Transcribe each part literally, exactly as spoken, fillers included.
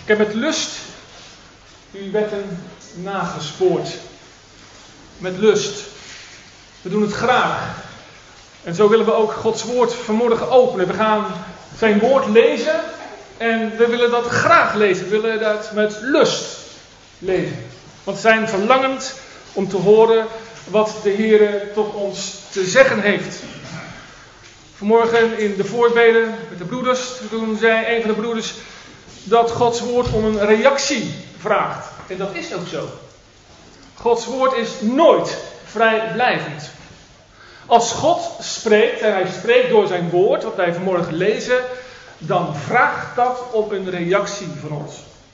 Ik heb met lust uw wetten nagespoord. Met lust. We doen het graag. En zo willen we ook Gods woord vanmorgen openen. We gaan zijn woord lezen. En we willen dat graag lezen. We willen dat met lust lezen. Want we zijn verlangend om te horen wat de Heer tot ons te zeggen heeft. Vanmorgen in de voorbeden met de broeders, toen zei een van de broeders dat Gods woord om een reactie vraagt. En dat is ook zo. Gods woord is nooit vrijblijvend. Als God spreekt, en hij spreekt door zijn woord, wat wij vanmorgen lezen, dan vraagt dat op een reactie van ons.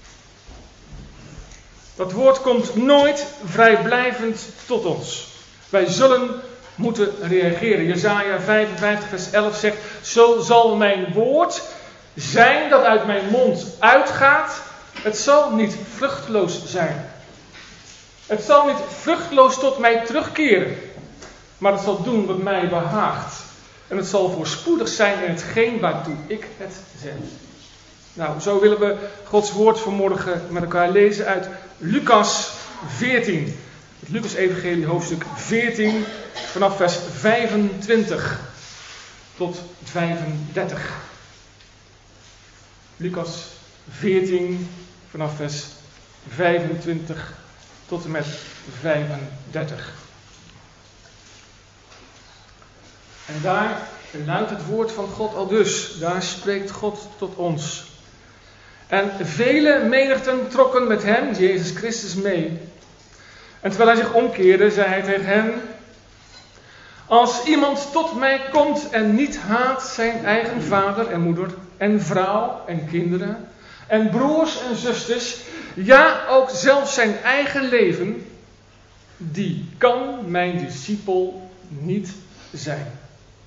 Dat woord komt nooit vrijblijvend tot ons. Wij zullen moeten reageren. Jesaja vijfenvijftig vers elf zegt: zo zal mijn woord zijn dat uit mijn mond uitgaat. Het zal niet vruchteloos zijn. Het zal niet vruchteloos tot mij terugkeren. Maar het zal doen wat mij behaagt. En het zal voorspoedig zijn in hetgeen waartoe ik het zend. Nou, zo willen we Gods woord vanmorgen met elkaar lezen uit Lucas veertien. Het Lucas-evangelie hoofdstuk veertien vanaf vers vijfentwintig tot vijfendertig. Lucas veertien vanaf vers vijfentwintig tot en met vijfendertig. En daar luidt het woord van God al dus. Daar spreekt God tot ons. En vele menigten trokken met hem, Jezus Christus, mee. En terwijl hij zich omkeerde, zei hij tegen hen: als iemand tot mij komt en niet haat zijn eigen vader en moeder en vrouw en kinderen en broers en zusters, ja ook zelfs zijn eigen leven, die kan mijn discipel niet zijn.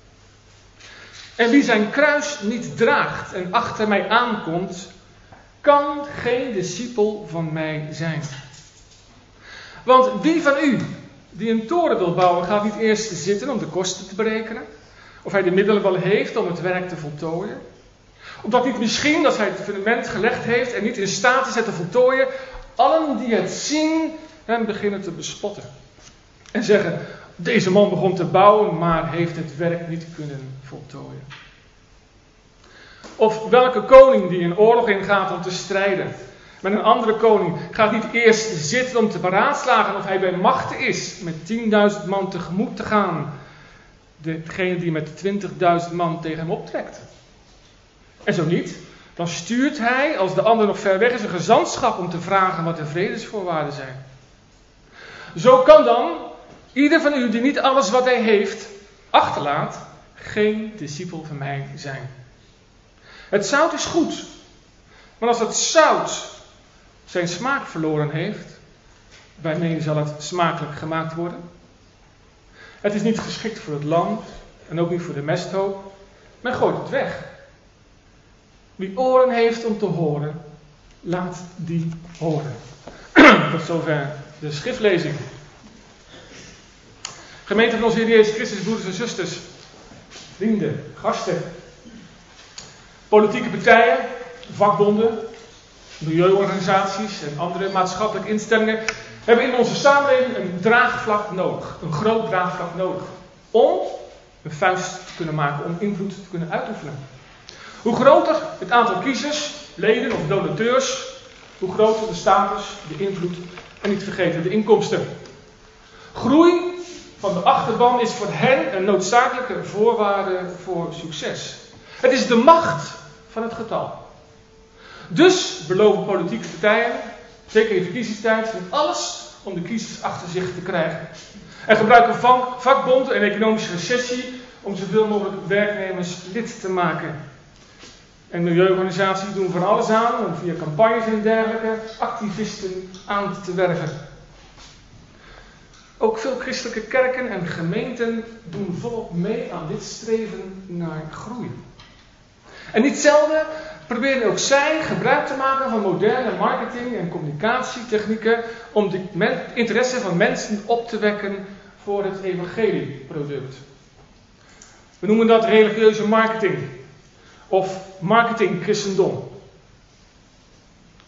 En wie zijn kruis niet draagt en achter mij aankomt, kan geen discipel van mij zijn. Want wie van u die een toren wil bouwen, gaat niet eerst zitten om de kosten te berekenen, of hij de middelen wel heeft om het werk te voltooien? Omdat niet misschien, als hij het fundament gelegd heeft en niet in staat is het te voltooien, allen die het zien hem beginnen te bespotten. En zeggen: deze man begon te bouwen, maar heeft het werk niet kunnen voltooien. Of welke koning die een oorlog ingaat om te strijden met een andere koning, gaat niet eerst zitten om te beraadslagen of hij bij machte is met tienduizend man tegemoet te gaan degene die met twintigduizend man tegen hem optrekt. En zo niet, dan stuurt hij, als de ander nog ver weg is, een gezantschap om te vragen wat de vredesvoorwaarden zijn. Zo kan dan ieder van u die niet alles wat hij heeft achterlaat, geen discipel van mij zijn. Het zout is goed, maar als het zout zijn smaak verloren heeft, waarmee zal het smakelijk gemaakt worden? Het is niet geschikt voor het land en ook niet voor de mesthoop. Men gooit het weg. Wie oren heeft om te horen, laat die horen. Tot zover de schriftlezing. Gemeente van onze Heer Jezus Christus, broeders en zusters, vrienden, gasten, politieke partijen, vakbonden, milieuorganisaties en andere maatschappelijke instellingen hebben in onze samenleving een draagvlak nodig. Een groot draagvlak nodig. Om een vuist te kunnen maken, om invloed te kunnen uitoefenen. Hoe groter het aantal kiezers, leden of donateurs, hoe groter de status, de invloed en niet vergeten de inkomsten. Groei van de achterban is voor hen een noodzakelijke voorwaarde voor succes. Het is de macht van het getal. Dus beloven politieke partijen, zeker in verkiezingstijd, van alles om de kiezers achter zich te krijgen. En gebruiken vakbonden en economische recessie om zoveel mogelijk werknemers lid te maken. En milieuorganisaties doen van alles aan om via campagnes en dergelijke activisten aan te werven. Ook veel christelijke kerken en gemeenten doen volop mee aan dit streven naar groei. En niet zelden proberen ook zij gebruik te maken van moderne marketing- en communicatietechnieken om de men- interesse van mensen op te wekken voor het evangelieproduct. We noemen dat religieuze marketing of marketing christendom.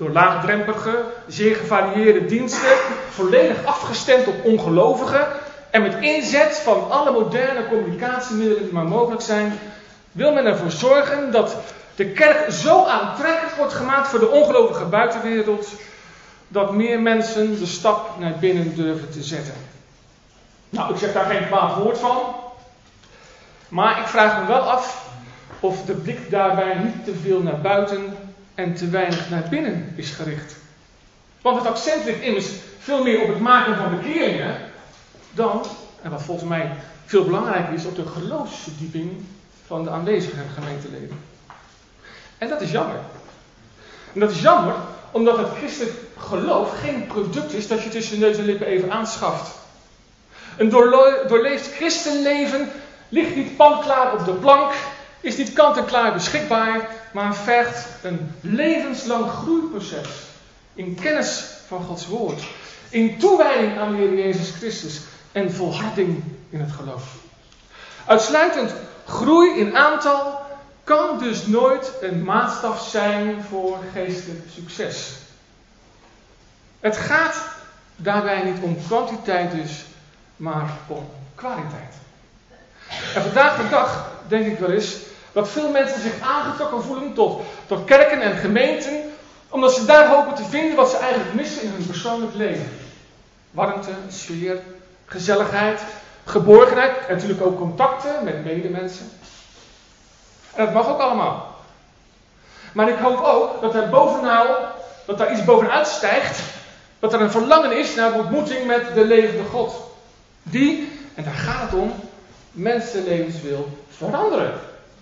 Door laagdrempelige, zeer gevarieerde diensten, volledig afgestemd op ongelovigen en met inzet van alle moderne communicatiemiddelen die maar mogelijk zijn, wil men ervoor zorgen dat de kerk zo aantrekkelijk wordt gemaakt voor de ongelovige buitenwereld, dat meer mensen de stap naar binnen durven te zetten. Nou, ik zeg daar geen kwaad woord van, maar ik vraag me wel af of de blik daarbij niet te veel naar buiten en te weinig naar binnen is gericht. Want het accent ligt immers veel meer op het maken van bekeringen dan, en wat volgens mij veel belangrijker is, op de geloofsverdieping van de aanwezige gemeenteleden. En dat is jammer. En dat is jammer omdat het christelijk geloof geen product is dat je tussen neus en lippen even aanschaft. Een doorlo- doorleefd christenleven ligt niet panklaar op de plank, is niet kant-en-klaar beschikbaar, maar vergt een levenslang groeiproces in kennis van Gods woord, in toewijding aan de Heer Jezus Christus en volharding in het geloof. Uitsluitend groei in aantal kan dus nooit een maatstaf zijn voor geestelijk succes. Het gaat daarbij niet om kwantiteit dus, maar om kwaliteit. En vandaag de dag denk ik wel eens dat veel mensen zich aangetrokken voelen tot, tot kerken en gemeenten, omdat ze daar hopen te vinden wat ze eigenlijk missen in hun persoonlijk leven. Warmte, sfeer, gezelligheid, geborgenheid en natuurlijk ook contacten met medemensen. En dat mag ook allemaal. Maar ik hoop ook dat er bovenal, dat daar iets bovenuit stijgt, dat er een verlangen is naar de ontmoeting met de levende God. Die, en daar gaat het om, mensenlevens wil veranderen.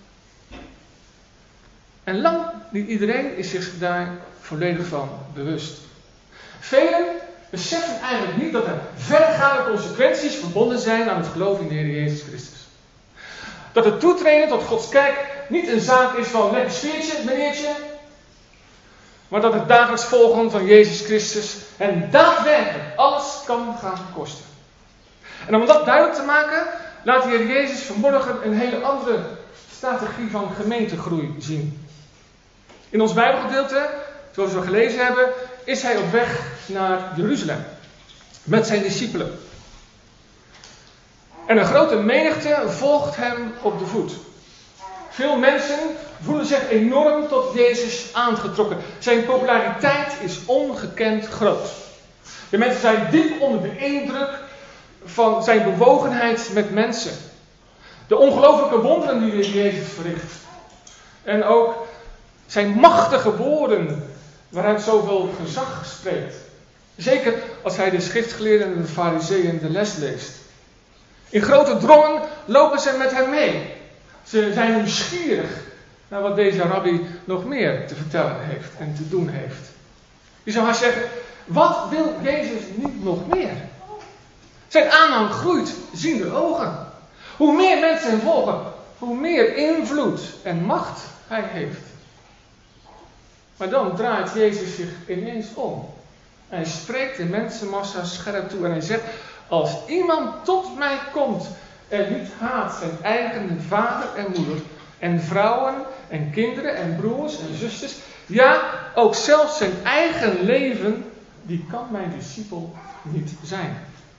En lang niet iedereen is zich daar volledig van bewust. Velen beseffen eigenlijk niet dat er verregaande consequenties verbonden zijn aan het geloof in de Heer Jezus Christus. Dat het toetreden tot Gods kerk niet een zaak is van lekker sfeertje, meneertje, maar dat het dagelijks volgen van Jezus Christus hen daadwerkelijk alles kan gaan kosten. En om dat duidelijk te maken, laat de Heer Jezus vanmorgen een hele andere strategie van gemeentegroei zien. In ons Bijbelgedeelte, zoals we gelezen hebben, is hij op weg naar Jeruzalem met zijn discipelen. En een grote menigte volgt hem op de voet. Veel mensen voelen zich enorm tot Jezus aangetrokken. Zijn populariteit is ongekend groot. De mensen zijn diep onder de indruk van zijn bewogenheid met mensen. De ongelooflijke wonderen die Jezus verricht. En ook zijn machtige woorden waaruit zoveel gezag spreekt. Zeker als hij de schriftgeleerden en de farizeeën de les leest. In grote drongen lopen ze met hem mee. Ze zijn nieuwsgierig naar wat deze rabbi nog meer te vertellen heeft en te doen heeft. Je zou haast zeggen, wat wil Jezus niet nog meer? Zijn aanhang groeit, zien de ogen. Hoe meer mensen hem volgen, hoe meer invloed en macht hij heeft. Maar dan draait Jezus zich ineens om. Hij spreekt de mensenmassa scherp toe en hij zegt, als iemand tot mij komt en niet haat zijn eigen vader en moeder en vrouwen en kinderen en broers en zusters, ja, ook zelfs zijn eigen leven, die kan mijn discipel niet zijn.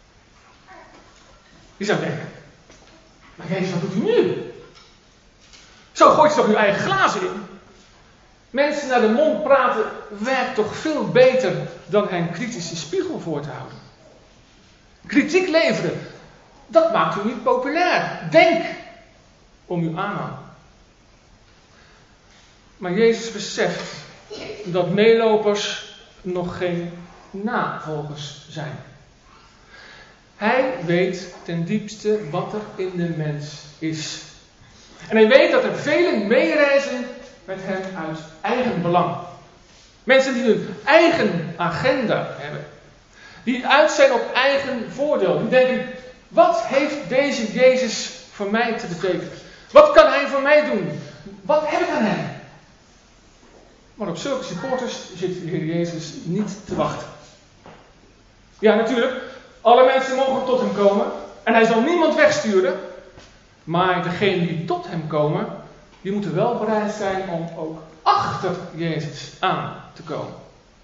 Je zou denken, maar Jezus, wat doet u nu? Zo gooit je toch uw eigen glazen in? Mensen naar de mond praten werkt toch veel beter dan hen kritische spiegel voor te houden. Kritiek leveren, dat maakt u niet populair. Denk om uw aanhang. Maar Jezus beseft dat meelopers nog geen navolgers zijn. Hij weet ten diepste wat er in de mens is. En hij weet dat er velen meereizen met hem uit eigen belang. Mensen die hun eigen agenda hebben. Die uit zijn op eigen voordeel. Die denken, wat heeft deze Jezus voor mij te betekenen? Wat kan hij voor mij doen? Wat heb ik aan hem? Maar op zulke supporters zit de Heer Jezus niet te wachten. Ja, natuurlijk, alle mensen mogen tot hem komen. En hij zal niemand wegsturen. Maar degenen die tot hem komen, die moeten wel bereid zijn om ook achter Jezus aan te komen.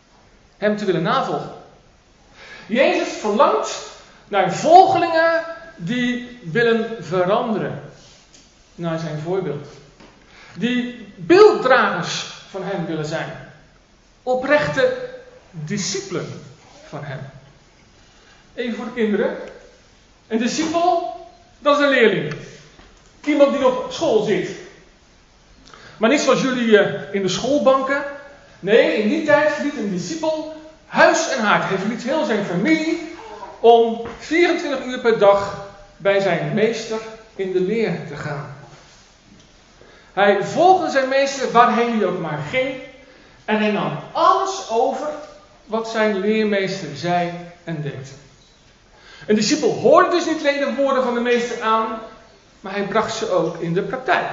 hem te willen navolgen. Jezus verlangt naar volgelingen die willen veranderen naar zijn voorbeeld. Die beelddragers van hem willen zijn. Oprechte discipelen van hem. Even voor de kinderen. Een discipel, dat is een leerling. Iemand die op school zit. Maar niet zoals jullie uh, in de schoolbanken. Nee, in die tijd verliet een discipel huis en haard. Hij verliet heel zijn familie om vierentwintig uur per dag bij zijn meester in de leer te gaan. Hij volgde zijn meester waarheen hij ook maar ging. En hij nam alles over wat zijn leermeester zei en deed. Een discipel hoorde dus niet alleen de woorden van de meester aan, maar hij bracht ze ook in de praktijk.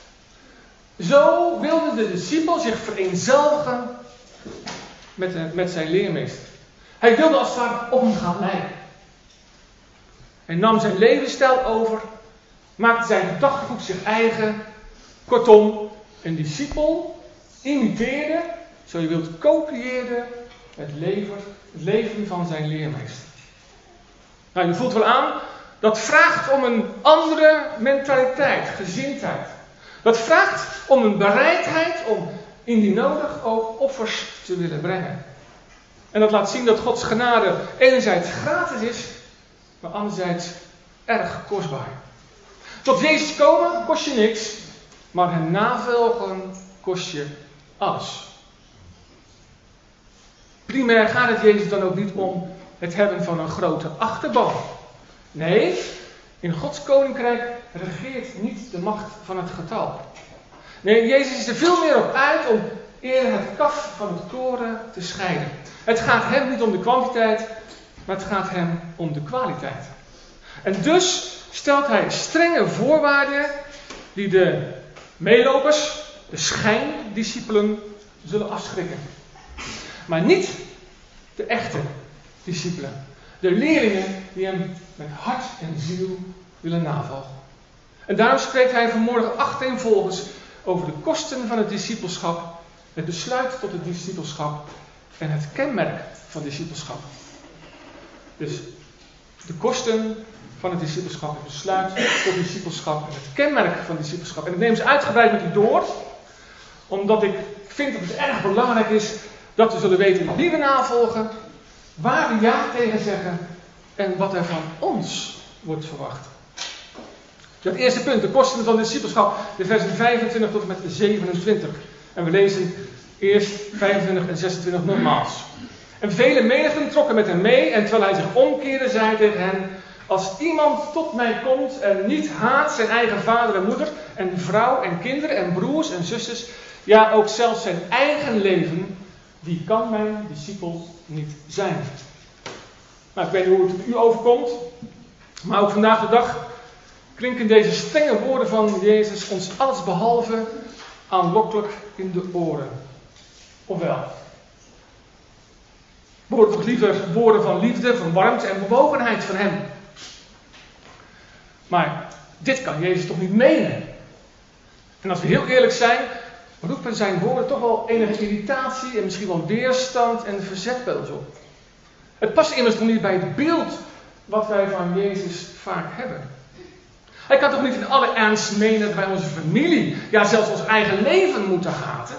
Zo wilde de discipel zich vereenzelvigen met, de, met zijn leermeester. Hij wilde als het ware op hem gaan lijken. Hij nam zijn levensstijl over, maakte zijn gedachtegoed zich eigen. Kortom, een discipel imiteerde, zo je wilt kopieerde, het leven, het leven van zijn leermeester. Nou, je voelt wel aan, dat vraagt om een andere mentaliteit, gezindheid. Dat vraagt om een bereidheid om indien nodig ook offers te willen brengen. En dat laat zien dat Gods genade enerzijds gratis is, maar anderzijds erg kostbaar. Tot Jezus komen kost je niks, maar hem navolgen kost je alles. Primair gaat het Jezus dan ook niet om het hebben van een grote achterban. Nee, in Gods koninkrijk regeert niet de macht van het getal. Nee, Jezus is er veel meer op uit om eerder het kaf van het koren te scheiden. Het gaat hem niet om de kwantiteit, maar het gaat hem om de kwaliteit. En dus stelt hij strenge voorwaarden die de meelopers, de schijndiscipelen, zullen afschrikken. Maar niet de echte discipelen. De leerlingen die hem met hart en ziel willen navolgen. En daarom spreekt hij vanmorgen achtereenvolgens over de kosten van het discipelschap, het besluit tot het discipelschap en het kenmerk van discipelschap. Dus de kosten van het discipelschap, het besluit tot discipelschap en het kenmerk van discipelschap. En ik neem ze uitgebreid met u door, omdat ik vind dat het erg belangrijk is dat we zullen weten wie we navolgen, waar we ja tegen zeggen en wat er van ons wordt verwacht. Dat eerste punt, de kosten van het discipelschap, de versen vijfentwintig tot en met zevenentwintig. En we lezen eerst vijfentwintig en zesentwintig nogmaals. En vele menigten trokken met hem mee en terwijl hij zich omkeerde, zei hij tegen hen: als iemand tot mij komt en niet haat zijn eigen vader en moeder en vrouw en kinderen en broers en zusters, ja ook zelfs zijn eigen leven, die kan mijn discipel niet zijn. Nou, ik weet niet hoe het u overkomt, maar ook vandaag de dag klinken deze strenge woorden van Jezus ons allesbehalve aanlokkelijk in de oren. Ofwel, we horen toch liever woorden van liefde, van warmte en bewogenheid van hem. Maar dit kan Jezus toch niet menen? En als we heel eerlijk zijn, roepen zijn woorden toch wel enige irritatie en misschien wel weerstand en verzet bij ons op. Het past immers toch niet bij het beeld wat wij van Jezus vaak hebben. Hij kan toch niet in alle ernst menen dat wij onze familie, ja zelfs ons eigen leven moeten haten?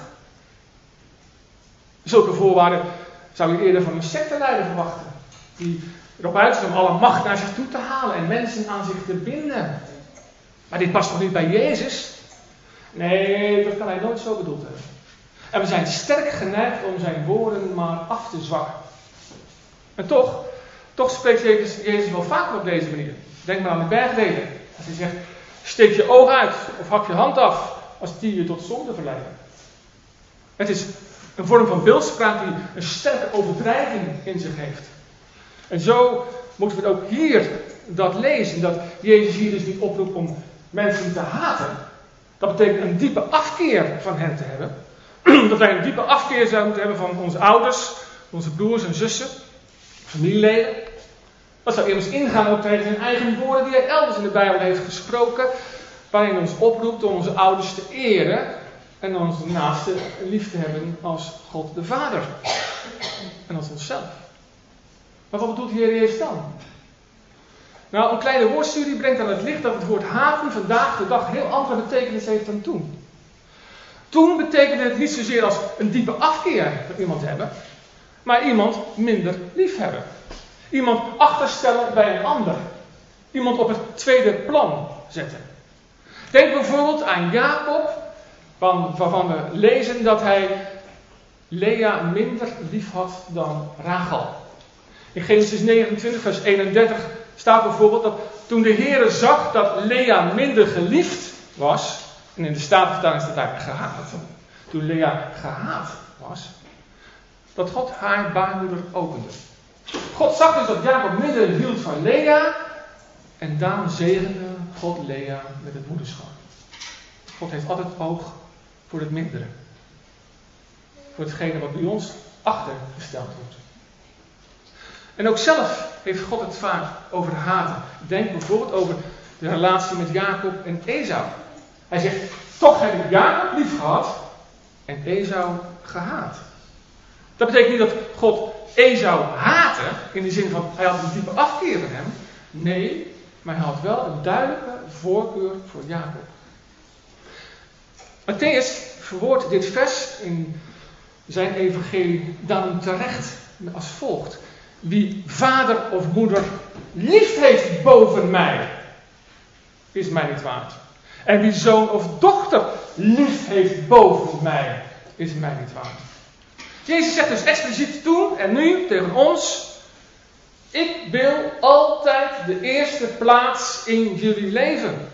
Zulke voorwaarden zou je eerder van een secteleider verwachten, die erop uit is om alle macht naar zich toe te halen en mensen aan zich te binden. Maar dit past toch niet bij Jezus? Nee, dat kan hij nooit zo bedoeld hebben. En we zijn sterk geneigd om zijn woorden maar af te zwakken. En toch, toch spreekt Jezus, Jezus wel vaker op deze manier. Denk maar aan de bergreden. Als hij zegt, steek je oog uit of hak je hand af als die je tot zonde verleiden. Het is een vorm van beeldspraak die een sterke overdrijving in zich heeft. En zo moeten we ook hier dat lezen. Dat Jezus hier dus niet oproept om mensen te haten. Dat betekent een diepe afkeer van hen te hebben. Dat wij een diepe afkeer zouden moeten hebben van onze ouders, onze broers en zussen, familieleden. Dat zou immers ingaan ook tegen zijn eigen woorden die hij elders in de Bijbel heeft gesproken. Waarin hij ons oproept om onze ouders te eren en onze naaste lief te hebben als God de Vader. en als onszelf. Maar wat bedoelt de Heer Jezus dan? Nou, een kleine woordstudie brengt aan het licht dat het woord haten vandaag de dag heel andere betekenis heeft dan toen. Toen betekende het niet zozeer als een diepe afkeer van iemand hebben, maar iemand minder liefhebben. Iemand achterstellen bij een ander. Iemand op het tweede plan zetten. Denk bijvoorbeeld aan Jacob, waarvan we lezen dat hij Lea minder lief had dan Rachel. In Genesis negenentwintig vers eenendertig staat bijvoorbeeld dat toen de Heere zag dat Lea minder geliefd was, en in de Statenvertaling staat daar gehaat, toen Lea gehaat was, dat God haar baarmoeder opende. God zag dus dat Jacob minder hield van Lea, en daarom zegende God Lea met het moederschap. God heeft altijd oog voor het mindere. Voor hetgene wat bij ons achtergesteld wordt. En ook zelf heeft God het vaak over haten. Denk bijvoorbeeld over de relatie met Jacob en Esau. Hij zegt, toch heb ik Jacob lief gehad en Esau gehaat. Dat betekent niet dat God Esau haatte, in de zin van hij had een diepe afkeer van hem. Nee, maar hij had wel een duidelijke voorkeur voor Jacob. Mattheüs verwoordt dit vers in zijn evangelie dan terecht als volgt. Wie vader of moeder lief heeft boven mij, is mij niet waard. En wie zoon of dochter lief heeft boven mij, is mij niet waard. Jezus zegt dus expliciet toen en nu tegen ons: ik wil altijd de eerste plaats in jullie leven.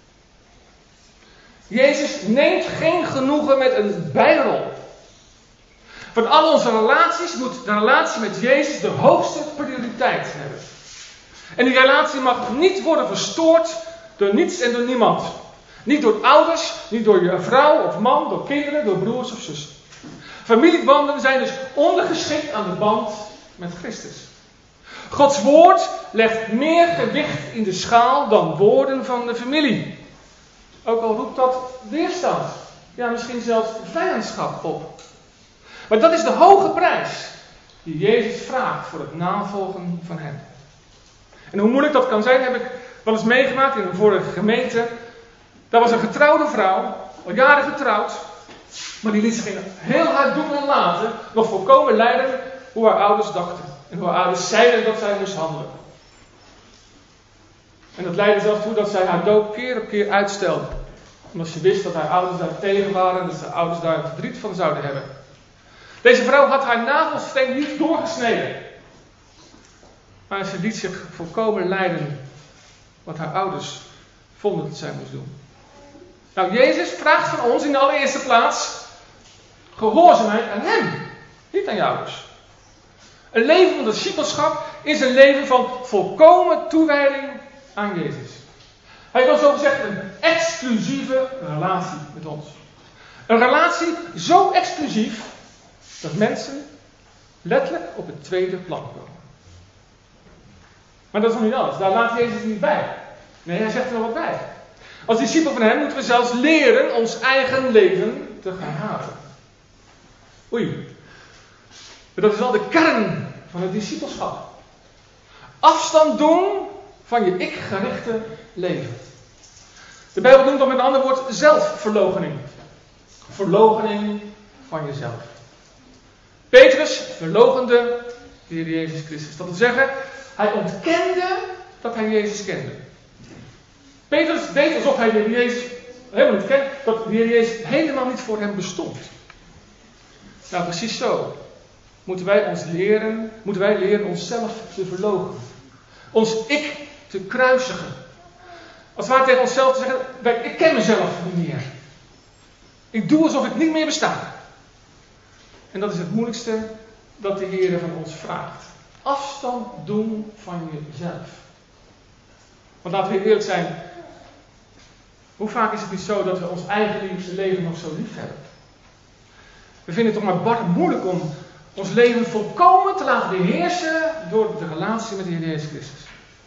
Jezus neemt geen genoegen met een bijrol. Van al onze relaties moet de relatie met Jezus de hoogste prioriteit hebben. En die relatie mag niet worden verstoord door niets en door niemand. Niet door ouders, niet door je vrouw of man, door kinderen, door broers of zussen. Familiebanden zijn dus ondergeschikt aan de band met Christus. Gods woord legt meer gewicht in de schaal dan woorden van de familie. Ook al roept dat weerstand. Ja, misschien zelfs vijandschap op. Maar dat is de hoge prijs die Jezus vraagt voor het navolgen van hem. En hoe moeilijk dat kan zijn, heb ik wel eens meegemaakt in een vorige gemeente. Daar was een getrouwde vrouw, al jaren getrouwd, maar die liet zich heel hard doen en laten, nog volkomen lijden hoe haar ouders dachten. En hoe haar ouders zeiden dat zij moest handelen. En dat leidde zelfs toe dat zij haar doop keer op keer uitstelde. Omdat ze wist dat haar ouders daar tegen waren en dat haar ouders daar verdriet van zouden hebben. Deze vrouw had haar nagelsteen niet doorgesneden. Maar ze liet zich volkomen leiden wat haar ouders vonden dat zij moest doen. Nou, Jezus vraagt van ons in de allereerste plaats gehoorzaamheid aan hem. Niet aan je ouders. Een leven van discipelschap is een leven van volkomen toewijding aan Jezus. Hij wil zo gezegd een exclusieve relatie met ons. Een relatie zo exclusief dat mensen letterlijk op het tweede plan komen. Maar dat is nog niet alles. Daar laat Jezus niet bij. Nee, hij zegt er nog wat bij. Als discipel van hem moeten we zelfs leren ons eigen leven te gaan haten. Oei. Maar dat is wel de kern van het discipelschap. Afstand doen van je ik-gerichte leven. De Bijbel noemt dat met een ander woord zelfverloochening. Verloochening van jezelf. Petrus verloochende de Heer Jezus Christus. Dat wil zeggen, hij ontkende dat hij Jezus kende. Petrus deed alsof hij de Heer Jezus helemaal niet kende, dat de Heer Jezus helemaal niet voor hem bestond. Nou, precies zo moeten wij ons leren, moeten wij leren onszelf te verloochenen. Ons ik te kruisigen. Als het ware tegen onszelf te zeggen, ik ken mezelf niet meer. Ik doe alsof ik niet meer besta. En dat is het moeilijkste dat de Heer van ons vraagt. Afstand doen van jezelf. Want laten we eerlijk zijn. Hoe vaak is het niet zo dat we ons eigen leven nog zo lief hebben? We vinden het toch maar bar moeilijk om ons leven volkomen te laten beheersen door de relatie met de Heer Jezus Christus.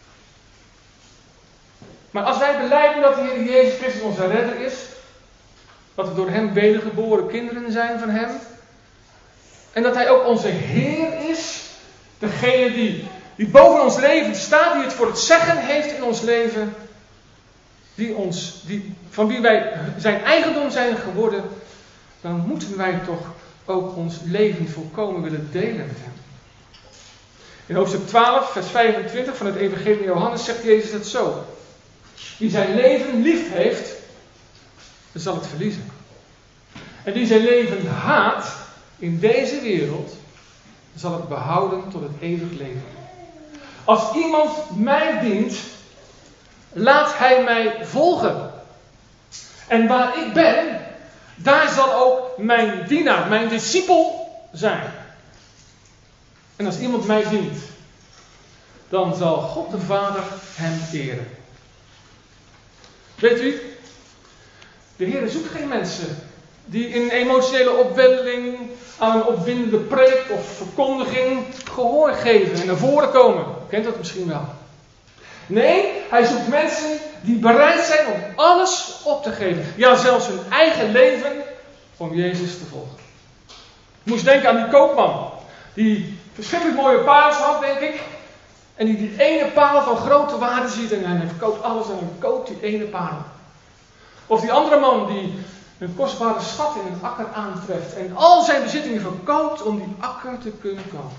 Maar als wij belijden dat de Heer Jezus Christus onze redder is, dat we door hem wedergeboren kinderen zijn van hem, En dat hij ook onze Heer is. Degene die, die boven ons leven staat, die het voor het zeggen heeft in ons leven. Die ons, die, van wie wij zijn eigendom zijn geworden. Dan moeten wij toch ook ons leven volkomen willen delen met hem. In hoofdstuk twaalf, vers vijfentwintig van het Evangelie Johannes zegt Jezus het zo. Wie zijn leven lief heeft, zal het verliezen. En wie zijn leven haat in deze wereld, zal het behouden tot het eeuwig leven. Als iemand mij dient, laat hij mij volgen. En waar ik ben, daar zal ook mijn dienaar, mijn discipel zijn. En als iemand mij dient, dan zal God de Vader hem eren. Weet u, de Heer zoekt geen mensen die in een emotionele opwelling aan een opwindende preek of verkondiging gehoor geven en naar voren komen. U kent dat misschien wel. Nee, hij zoekt mensen die bereid zijn om alles op te geven. Ja, zelfs hun eigen leven om Jezus te volgen. Ik moest denken aan die koopman. Die verschrikkelijk mooie parels had, denk ik. En die die ene parel van grote waarde ziet. En hij verkoopt alles en hij koopt die ene parel. Of die andere man die een kostbare schat in een akker aantreft. En al zijn bezittingen verkoopt om die akker te kunnen kopen.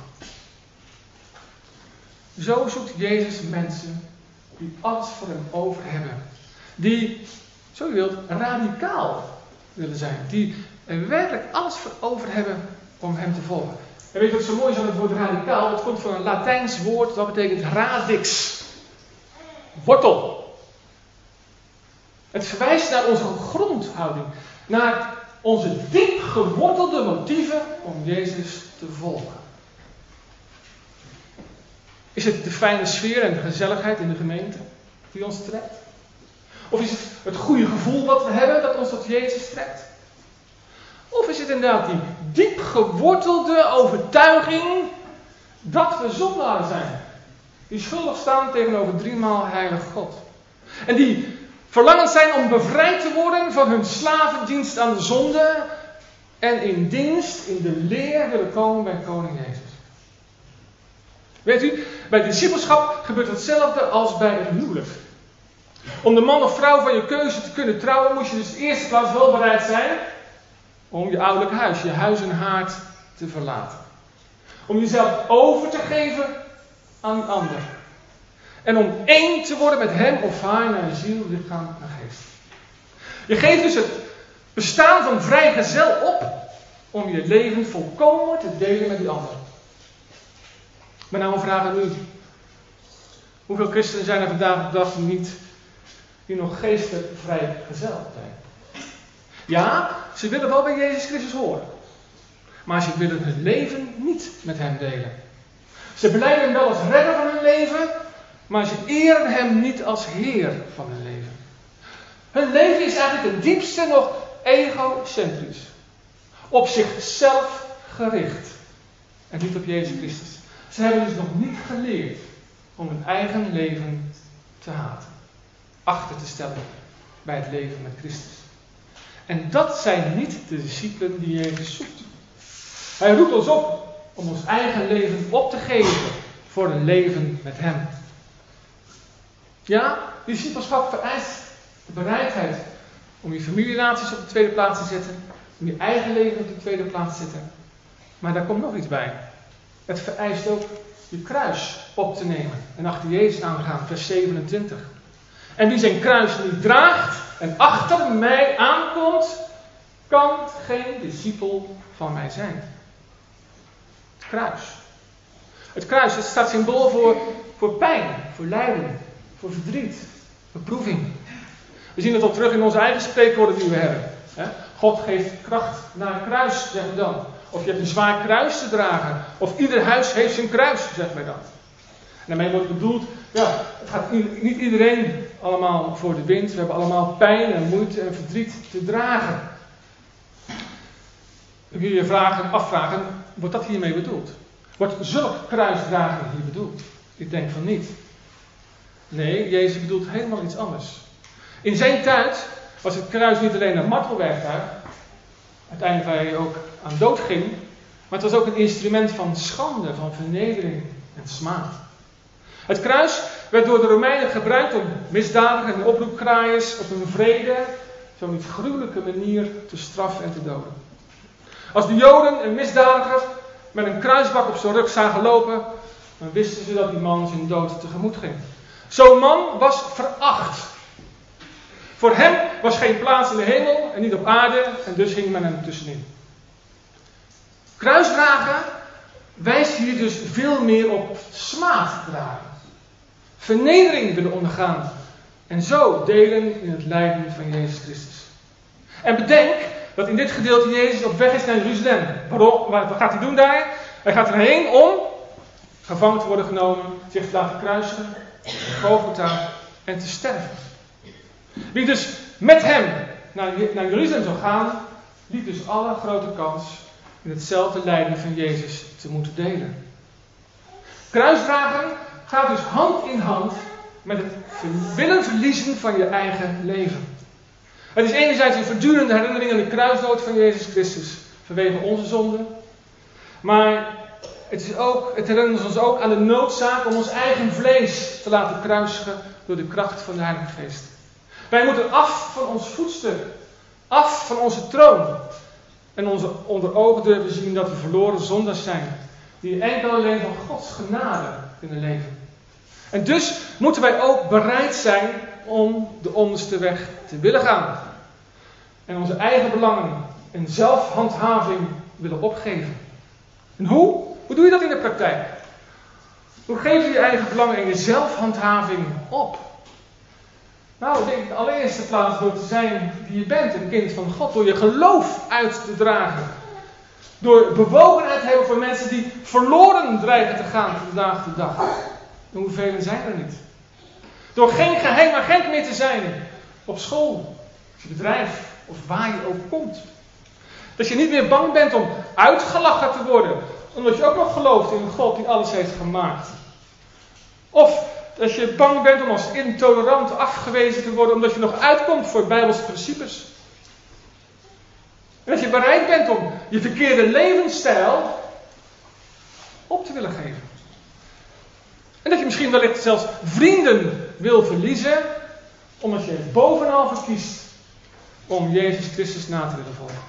Zo zoekt Jezus mensen die alles voor hem over hebben. Die, zo je wilt, radicaal willen zijn. Die er werkelijk alles voor over hebben om hem te volgen. En weet je wat zo mooi is aan het woord radicaal? Het komt van een Latijns woord, dat betekent radix. Wortel. Het verwijst naar onze grondhouding. Naar onze diep gewortelde motieven om Jezus te volgen. Is het de fijne sfeer en de gezelligheid in de gemeente die ons trekt? Of is het het goede gevoel wat we hebben dat ons tot Jezus trekt? Of is het inderdaad die diep gewortelde overtuiging dat we zondaren zijn? Die schuldig staan tegenover driemaal heilig God. En die verlangend zijn om bevrijd te worden van hun slavendienst aan de zonde. En in dienst, in de leer willen komen bij koning Jezus. Weet u, bij discipelschap gebeurt hetzelfde als bij het huwelijk. Om de man of vrouw van je keuze te kunnen trouwen, moet je dus in de eerste plaats wel bereid zijn om je ouderlijk huis, je huis en haard te verlaten. Om jezelf over te geven aan die ander. En om één te worden met hem of haar naar ziel, lichaam en geest. Je geeft dus het bestaan van vrijgezel op om je leven volkomen te delen met die ander. Maar nou een vraag aan u. Hoeveel christenen zijn er vandaag de dag niet die nog geestelijk vrijgezel zijn? Ja, ze willen wel bij Jezus Christus horen. Maar ze willen hun leven niet met hem delen. Ze belijden hem wel als redder van hun leven, maar ze eren hem niet als Heer van hun leven. Hun leven is eigenlijk ten diepste nog egocentrisch. Op zichzelf gericht. En niet op Jezus Christus. Ze hebben dus nog niet geleerd om hun eigen leven te haten. Achter te stellen bij het leven met Christus. En dat zijn niet de discipelen die Jezus zoekt. Hij roept ons op om ons eigen leven op te geven voor een leven met hem. Ja, discipelschap vereist de bereidheid om je familierelaties op de tweede plaats te zetten. Om je eigen leven op de tweede plaats te zetten. Maar daar komt nog iets bij. Het vereist ook je kruis op te nemen en achter Jezus aan te gaan, vers zevenentwintig. En wie zijn kruis niet draagt en achter mij aankomt, kan geen discipel van mij zijn. Het kruis. Het kruis, het staat symbool voor, voor pijn, voor lijden, voor verdriet, beproeving. We zien het al terug in onze eigen spreekwoorden die we hebben. God geeft kracht naar een kruis, zeggen we dan. Of je hebt een zwaar kruis te dragen. Of ieder huis heeft zijn kruis, zeggen wij dan. En daarmee wordt bedoeld, ja, het gaat niet iedereen allemaal voor de wind. We hebben allemaal pijn en moeite en verdriet te dragen. Dan kun je je vragen, afvragen, wordt dat hiermee bedoeld? Wordt zulk kruisdragen hier bedoeld? Ik denk van niet. Nee, Jezus bedoelt helemaal iets anders. In zijn tijd was het kruis niet alleen een martelwerktuig, uiteindelijk waar hij ook aan dood ging, Maar het was ook een instrument van schande, van vernedering en smaad. Het kruis werd door de Romeinen gebruikt om misdadigers en oproepkraaiers op een wrede, zo'n gruwelijke manier te straffen en te doden. Als de Joden een misdadiger met een kruisbak op zijn rug zagen lopen, dan wisten ze dat die man zijn dood tegemoet ging. Zo'n man was veracht. Voor hem was geen plaats in de hemel en niet op aarde en dus hing men hem tussenin. Kruisdragen wijst hier dus veel meer op smaad dragen. Vernedering willen ondergaan. En zo delen in het lijden van Jezus Christus. En bedenk dat in dit gedeelte Jezus op weg is naar Jeruzalem. Waarom? Wat gaat hij doen daar? Hij gaat erheen om gevangen te worden genomen, zich te laten kruisigen, Golgotha en te sterven. Wie dus met hem naar, naar Jeruzalem zou gaan, liep dus alle grote kans in hetzelfde lijden van Jezus te moeten delen. Kruisdragen gaat dus hand in hand met het willen verliezen van je eigen leven. Het is enerzijds een voortdurende herinnering aan de kruisdood van Jezus Christus vanwege onze zonden. Maar het, is ook, het herinnert ons ook aan de noodzaak om ons eigen vlees te laten kruisigen door de kracht van de Heilige Geest. Wij moeten af van ons voetstuk, af van onze troon. En onze onder ogen durven zien dat we verloren zondaars zijn, die enkel alleen van Gods genade kunnen leven. En dus moeten wij ook bereid zijn om de onderste weg te willen gaan. En onze eigen belangen en zelfhandhaving willen opgeven. En hoe? Hoe doe je dat in de praktijk? Hoe geef je je eigen belangen en je zelfhandhaving op? Nou, ik denk allereerst de plaats door te zijn wie je bent, een kind van God. Door je geloof uit te dragen. Door bewogenheid te hebben voor mensen die verloren dreigen te gaan van dag tot dag. En hoeveel zijn er niet? Door geen geheim agent meer te zijn. Op school, op je bedrijf of waar je ook komt. Dat je niet meer bang bent om uitgelachen te worden. Omdat je ook nog gelooft in een God die alles heeft gemaakt. Of dat je bang bent om als intolerant afgewezen te worden omdat je nog uitkomt voor Bijbelse principes. En dat je bereid bent om je verkeerde levensstijl op te willen geven. En dat je misschien wellicht zelfs vrienden wil verliezen, omdat je bovenal verkiest om Jezus Christus na te willen volgen.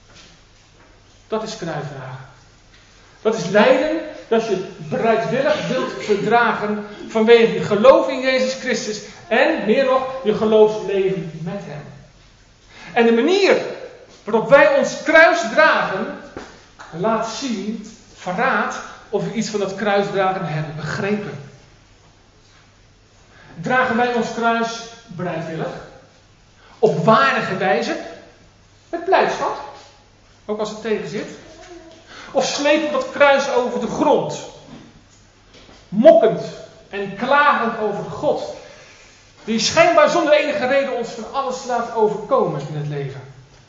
Dat is kruisdragen. Dat is lijden dat je bereidwillig wilt verdragen vanwege je geloof in Jezus Christus en meer nog je geloofsleven met hem. En de manier waarop wij ons kruis dragen laat zien, verraadt of we iets van dat kruisdragen hebben begrepen. Dragen wij ons kruis bereidwillig, op waardige wijze, met blijdschap, ook als het tegen zit? Of slepen we dat kruis over de grond, mokkend en klagend over God, die schijnbaar zonder enige reden ons van alles laat overkomen in het leven?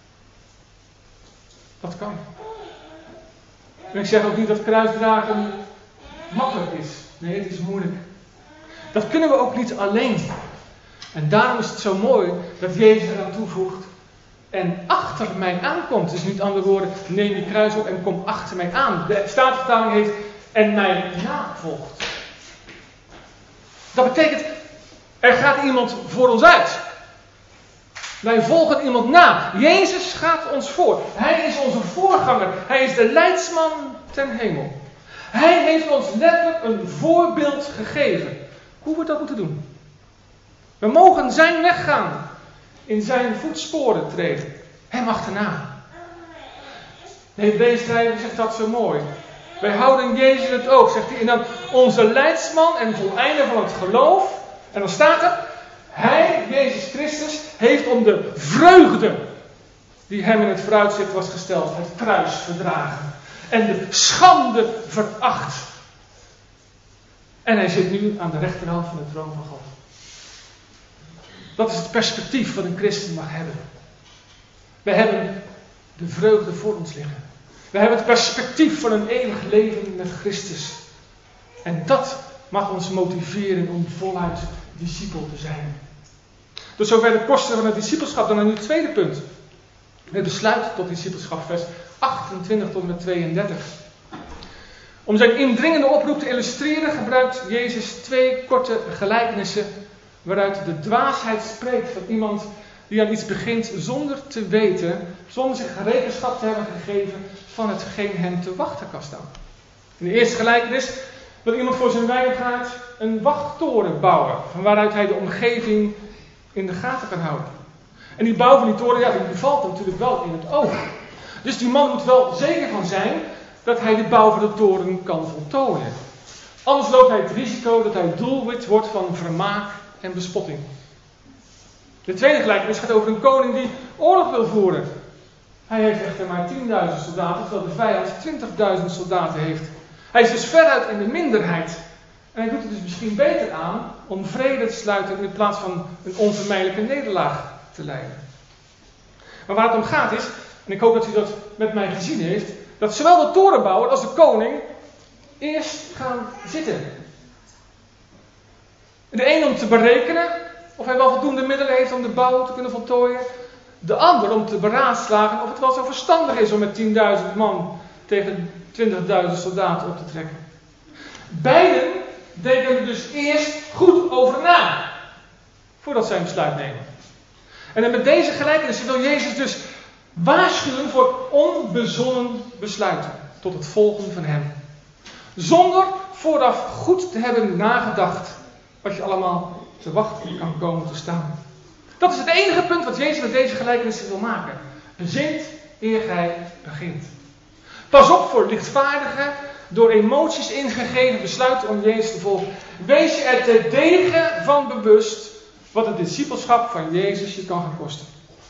Dat kan. En ik zeg ook niet dat kruisdragen makkelijk is. Nee, het is moeilijk. Dat kunnen we ook niet alleen. En daarom is het zo mooi dat Jezus eraan toevoegt en achter mij aankomt. Dus niet andere woorden, neem je kruis op en kom achter mij aan. De Statenvertaling heeft en mij navolgt. Dat betekent, er gaat iemand voor ons uit. Wij volgen iemand na. Jezus gaat ons voor. Hij is onze voorganger. Hij is de leidsman ten hemel. Hij heeft ons letterlijk een voorbeeld gegeven. Hoe we dat moeten doen. We mogen zijn weg gaan. In zijn voetsporen treden. Hem achterna. De Hebreeënschrijver zegt dat zo mooi. Wij houden Jezus in het oog, zegt hij. En dan onze leidsman en voleinder van het geloof. En dan staat er. Hij, Jezus Christus, heeft om de vreugde die hem in het vooruitzicht was gesteld, het kruis verdragen. En de schande veracht. En hij zit nu aan de rechterhand van de troon van God. Dat is het perspectief wat een christen mag hebben. We hebben de vreugde voor ons liggen. We hebben het perspectief van een eeuwig leven met Christus. En dat mag ons motiveren om voluit discipel te zijn. Tot zover de kosten van het discipelschap. Dan naar nu het tweede punt. Het besluit tot discipelschap, vers achtentwintig tot en met tweeëndertig. Om zijn indringende oproep te illustreren gebruikt Jezus twee korte gelijkenissen waaruit de dwaasheid spreekt van iemand die aan iets begint zonder te weten, zonder zich rekenschap te hebben gegeven van hetgeen hem te wachten kan staan. In de eerste gelijkenis wil iemand voor zijn wijngaard een wachttoren bouwen, van waaruit hij de omgeving in de gaten kan houden. En die bouw van die toren, ja, die valt natuurlijk wel in het oog. Dus die man moet wel zeker van zijn dat hij de bouw van de toren kan voltooien. Anders loopt hij het risico dat hij doelwit wordt van vermaak en bespotting. De tweede gelijkenis gaat over een koning die oorlog wil voeren. Hij heeft echter maar tienduizend soldaten, terwijl de vijand twintigduizend soldaten heeft. Hij is dus veruit in de minderheid. En hij doet er dus misschien beter aan om vrede te sluiten in plaats van een onvermijdelijke nederlaag te leiden. Maar waar het om gaat is, en ik hoop dat u dat met mij gezien heeft, dat zowel de torenbouwer als de koning eerst gaan zitten. De een om te berekenen of hij wel voldoende middelen heeft om de bouw te kunnen voltooien. De ander om te beraadslagen of het wel zo verstandig is om met tienduizend man tegen twintigduizend soldaten op te trekken. Beiden denken er dus eerst goed over na, voordat zij een besluit nemen. En met deze gelijkenis wil Jezus dus waarschuwen voor onbezonnen besluiten tot het volgen van hem. Zonder vooraf goed te hebben nagedacht wat je allemaal te wachten kan komen te staan. Dat is het enige punt wat Jezus met deze gelijkenis wil maken. Bezint eer gij begint. Pas op voor lichtvaardige, door emoties ingegeven besluiten om Jezus te volgen. Wees je er te degen van bewust wat het discipelschap van Jezus je kan gaan kosten.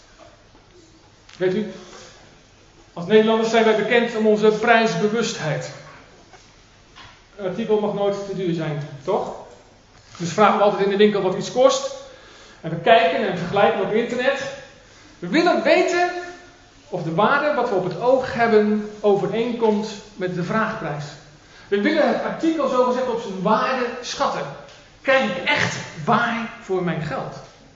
Weet u, als Nederlanders zijn wij bekend om onze prijsbewustheid. Een artikel mag nooit te duur zijn, toch? Dus vragen we altijd in de winkel wat iets kost. En we kijken en vergelijken op internet. We willen weten of de waarde wat we op het oog hebben overeenkomt met de vraagprijs. We willen het artikel zogezegd op zijn waarde schatten. Krijg ik echt waar voor mijn geld?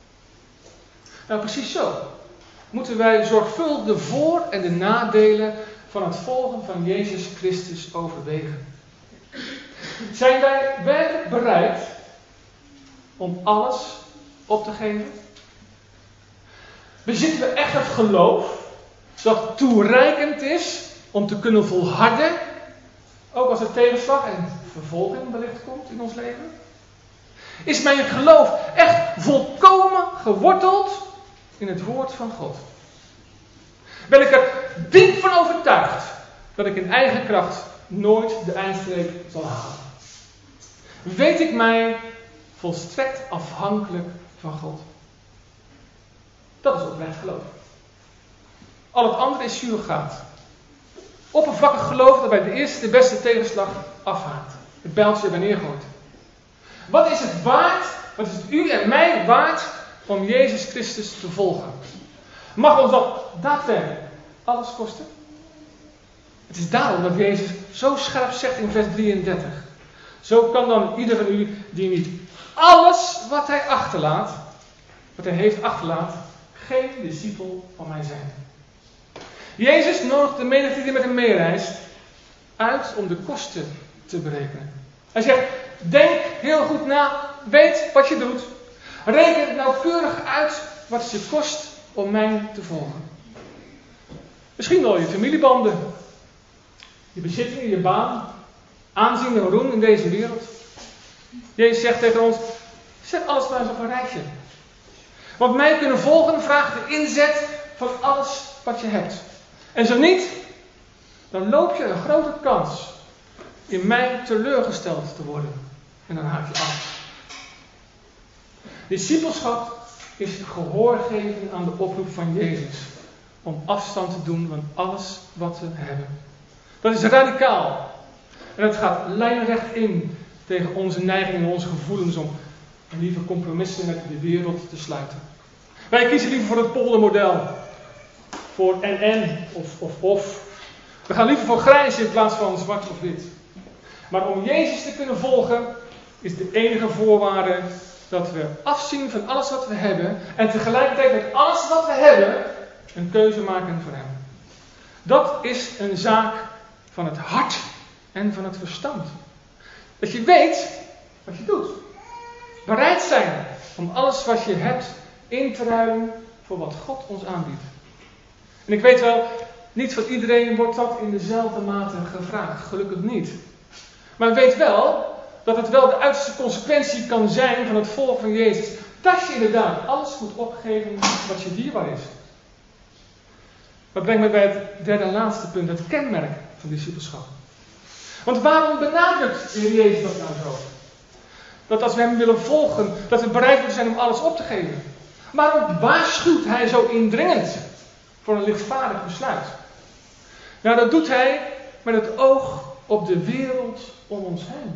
Nou, precies zo moeten wij zorgvuldig de voor- en de nadelen van het volgen van Jezus Christus overwegen. Zijn wij werkelijk bereid om alles op te geven? Bezitten we echt het geloof dat toereikend is om te kunnen volharden, ook als er tegenslag en vervolging wellicht komt in ons leven? Is mijn geloof echt volkomen geworteld in het woord van God? Ben ik er diep van overtuigd dat ik in eigen kracht nooit de eindstreep zal halen? Weet ik mij volstrekt afhankelijk van God? Dat is oprecht geloof. Al het andere is surrogaat. Oppervlakkig geloof dat bij de eerste de beste tegenslag afhaakt. Het bijltje erbij neergooit. Wat is het waard, wat is het u en mij waard om Jezus Christus te volgen? Mag ons dat daadwerkelijk alles kosten? Het is daarom dat Jezus zo scherp zegt in vers drieëndertig. Zo kan dan ieder van u die niet alles wat hij achterlaat, wat hij heeft achterlaat, geen discipel van mij zijn. Jezus nodigt de menigte die met hem meereist uit om de kosten te berekenen. Hij zegt, denk heel goed na, weet wat je doet. Reken nauwkeurig uit wat het je kost om mij te volgen. Misschien wel je familiebanden, je bezittingen, je baan, aanzien en roem in deze wereld. Jezus zegt tegen ons, zet alles maar eens op een rijtje. Want mij kunnen volgen vraagt de inzet van alles wat je hebt. En zo niet, dan loop je een grote kans in mij teleurgesteld te worden. En dan haak je af. Discipelschap is gehoor geven aan de oproep van Jezus. Om afstand te doen van alles wat we hebben. Dat is radicaal. En het gaat lijnrecht in tegen onze neigingen en onze gevoelens om liever compromissen met de wereld te sluiten. Wij kiezen liever voor het poldermodel. Voor en-en of of-of. We gaan liever voor grijs in plaats van zwart of wit. Maar om Jezus te kunnen volgen is de enige voorwaarde dat we afzien van alles wat we hebben en tegelijkertijd met alles wat we hebben een keuze maken voor hem. Dat is een zaak van het hart en van het verstand. Dat je weet wat je doet. Bereid zijn om alles wat je hebt in te ruilen voor wat God ons aanbiedt. En ik weet wel, niet van iedereen wordt dat in dezelfde mate gevraagd. Gelukkig niet. Maar weet wel dat het wel de uiterste consequentie kan zijn van het volgen van Jezus. Dat je inderdaad alles moet opgeven wat je dierbaar is. Dat brengt me bij het derde en laatste punt, het kenmerk van discipelschap. Want waarom benadrukt de Heer Jezus dat nou zo? Dat als we hem willen volgen, dat we bereid moeten zijn om alles op te geven. Waarom waarschuwt hij zo indringend voor een lichtvaardig besluit? Nou, dat doet hij met het oog op de wereld om ons heen.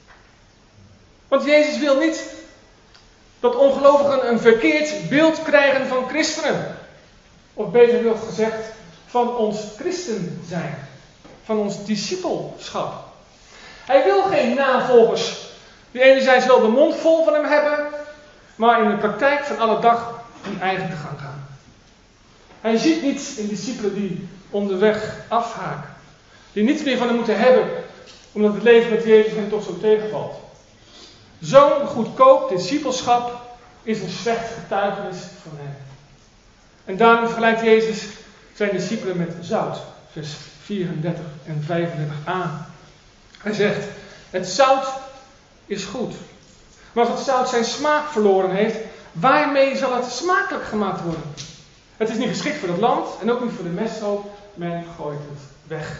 Want Jezus wil niet dat ongelovigen een verkeerd beeld krijgen van christenen. Of beter wil gezegd, van ons christen zijn. Van ons discipelschap. Hij wil geen navolgers die enerzijds wel de mond vol van hem hebben, maar in de praktijk van alle dag hun eigen te gang gaan. Hij ziet niet in discipelen die onderweg afhaken. Die niets meer van hem moeten hebben, omdat het leven met Jezus hen toch zo tegenvalt. Zo'n goedkoop discipelschap is een slecht getuigenis van hem. En daarom vergelijkt Jezus zijn discipelen met zout. Vers vierendertig en vijfendertig a. Hij zegt, het zout is goed. Maar als het zout zijn smaak verloren heeft, waarmee zal het smakelijk gemaakt worden? Het is niet geschikt voor het land en ook niet voor de mesthoop. Men gooit het weg.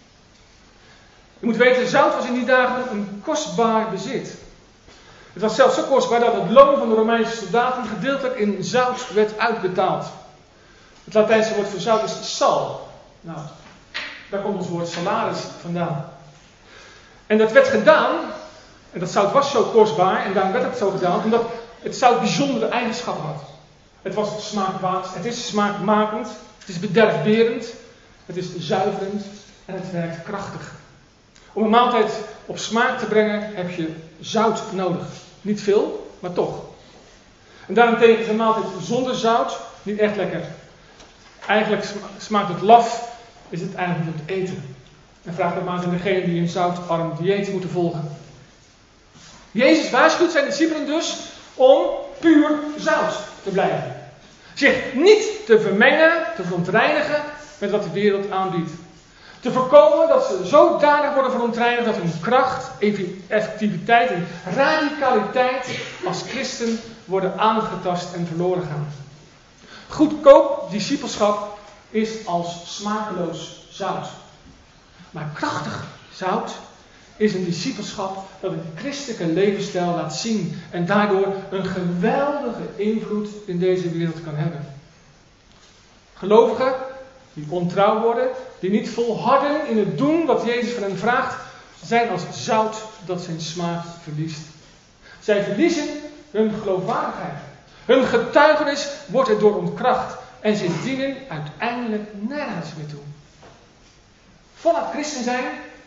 Je moet weten, zout was in die dagen een kostbaar bezit. Het was zelfs zo kostbaar dat het loon van de Romeinse soldaten gedeeltelijk in zout werd uitbetaald. Het Latijnse woord voor zout is sal. Nou, daar komt ons woord salaris vandaan. En dat werd gedaan, en dat zout was zo kostbaar, en daarom werd het zo gedaan, omdat het zout bijzondere eigenschappen had. Het was smaakmakend, het is smaakmakend, het is bederfberend, het is zuiverend en het werkt krachtig. Om een maaltijd op smaak te brengen heb je zout nodig. Niet veel, maar toch. En daarentegen is een maaltijd zonder zout niet echt lekker. Eigenlijk smaakt het laf, is het eigenlijk niet om te eten. En vraag dat maar aan degenen die een zoutarm dieet moeten volgen. Jezus waarschuwt zijn discipelen dus om puur zout te blijven. Zich niet te vermengen, te verontreinigen met wat de wereld aanbiedt. Te voorkomen dat ze zodanig worden verontreinigd dat hun kracht, effectiviteit en radicaliteit als christen worden aangetast en verloren gaan. Goedkoop discipelschap is als smakeloos zout. Maar krachtig zout is een discipelschap dat een christelijke levensstijl laat zien en daardoor een geweldige invloed in deze wereld kan hebben. Gelovigen die ontrouw worden, die niet volharden in het doen wat Jezus van hen vraagt, zijn als zout dat zijn smaak verliest. Zij verliezen hun geloofwaardigheid. Hun getuigenis wordt erdoor ontkracht en ze dienen uiteindelijk nergens meer toe. Voluit christen zijn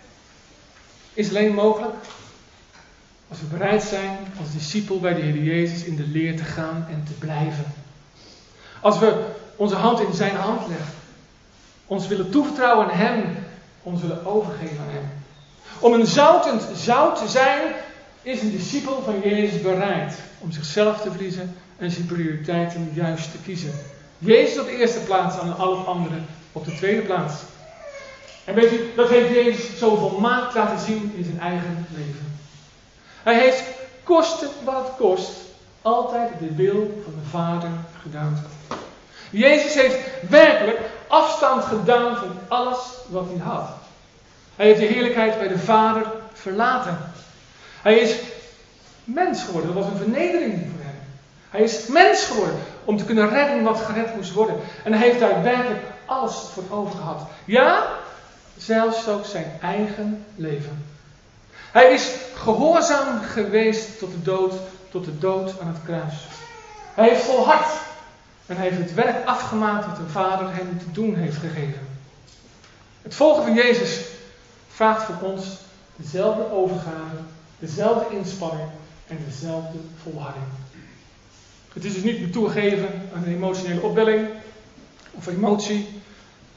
is alleen mogelijk als we bereid zijn als discipel bij de Heer Jezus in de leer te gaan en te blijven. Als we onze hand in zijn hand leggen. Ons willen toevertrouwen aan hem. Ons willen overgeven aan hem. Om een zoutend zout te zijn, is een discipel van Jezus bereid om zichzelf te verliezen en zijn prioriteiten juist te kiezen. Jezus op de eerste plaats en alle anderen op de tweede plaats. En weet u, dat heeft Jezus zo volmaakt laten zien in zijn eigen leven. Hij heeft, koste wat het kost, altijd de wil van de Vader gedaan. Jezus heeft werkelijk afstand gedaan van alles wat hij had. Hij heeft de heerlijkheid bij de Vader verlaten. Hij is mens geworden. Dat was een vernedering voor hem. Hij is mens geworden om te kunnen redden wat gered moest worden. En hij heeft daar werkelijk alles voor over gehad. Ja, zelfs ook zijn eigen leven. Hij is gehoorzaam geweest tot de dood, tot de dood aan het kruis. Hij heeft volhard. En hij heeft het werk afgemaakt wat de Vader hem te doen heeft gegeven. Het volgen van Jezus vraagt van ons dezelfde overgave, dezelfde inspanning en dezelfde volharding. Het is dus niet meer toegeven aan een emotionele opwelling of emotie.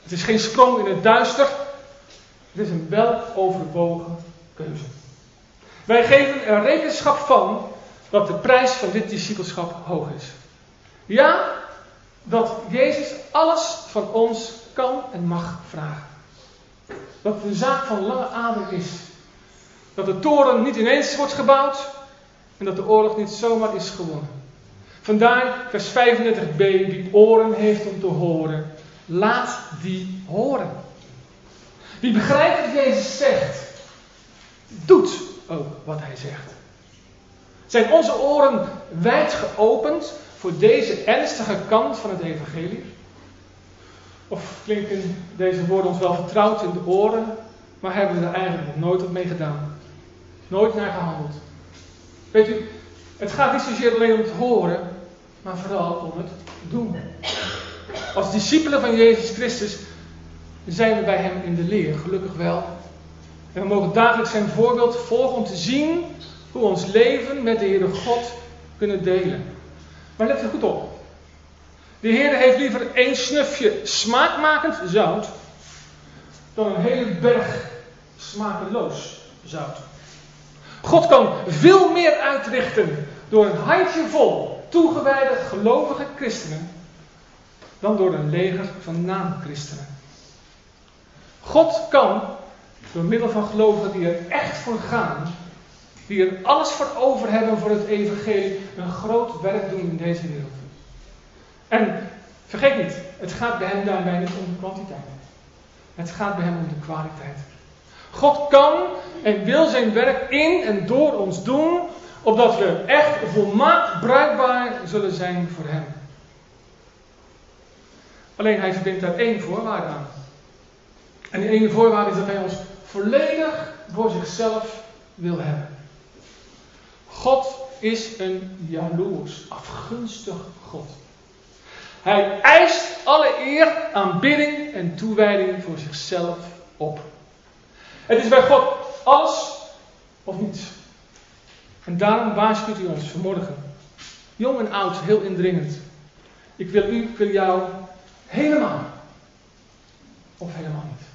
Het is geen sprong in het duister. Het is een weloverwogen keuze. Wij geven er rekenschap van dat de prijs van dit discipelschap hoog is. Ja, dat Jezus alles van ons kan en mag vragen. Dat het een zaak van lange adem is. Dat de toren niet ineens wordt gebouwd en dat de oorlog niet zomaar is gewonnen. Vandaar vers vijfendertig b, wie oren heeft om te horen, laat die horen. Wie begrijpt wat Jezus zegt, doet ook wat hij zegt. Zijn onze oren wijd geopend voor deze ernstige kant van het evangelie? Of klinken deze woorden ons wel vertrouwd in de oren, maar hebben we er eigenlijk nog nooit op mee gedaan? Nooit naar gehandeld. Weet u, het gaat niet zozeer alleen om het horen, maar vooral om het doen. Als discipelen van Jezus Christus zijn we bij hem in de leer, gelukkig wel. En we mogen dagelijks zijn voorbeeld volgen om te zien hoe we ons leven met de Heere God kunnen delen. Maar let er goed op. De Heer heeft liever één snufje smaakmakend zout dan een hele berg smakeloos zout. God kan veel meer uitrichten door een handjevol toegewijde gelovige christenen dan door een leger van naamchristenen. God kan door middel van gelovigen die er echt voor gaan, die er alles voor over hebben voor het evangelie, een groot werk doen in deze wereld. En vergeet niet, het gaat bij hem daarbij niet om de kwantiteit. Het gaat bij hem om de kwaliteit. God kan en wil zijn werk in en door ons doen, opdat we echt volmaakt bruikbaar zullen zijn voor hem. Alleen hij verbindt daar één voorwaarde aan. En die ene voorwaarde is dat hij ons volledig voor zichzelf wil hebben. God is een jaloers, afgunstig God. Hij eist alle eer, aanbidding en toewijding voor zichzelf op. Het is bij God alles of niets. En daarom waarschuwt hij ons vanmorgen, jong en oud, heel indringend. Ik wil u, ik wil jou helemaal of helemaal niet.